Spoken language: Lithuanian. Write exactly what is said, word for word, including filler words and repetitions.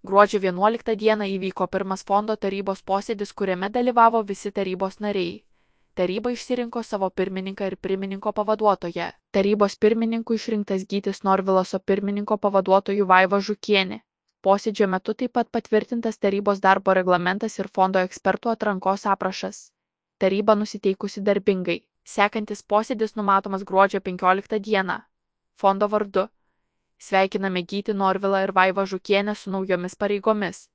Gruodžio vienuoliktą dieną įvyko pirmas fondo tarybos posėdis, kuriame dalyvavo visi tarybos nariai. Taryba išsirinko savo pirmininką ir pirmininko pavaduotoją. Tarybos pirmininku išrinktas Gytis Norvilas, o pirmininko pavaduotoju Vaiva Žukienė. Posėdžio metu taip pat patvirtintas tarybos darbo reglamentas ir fondo ekspertų atrankos aprašas. Taryba nusiteikusi darbingai. Sekantis posėdis numatomas gruodžio penkioliktą dieną. Fondo vardu sveikiname Gytį Norvilą ir Vaivą Žukienę su naujomis pareigomis.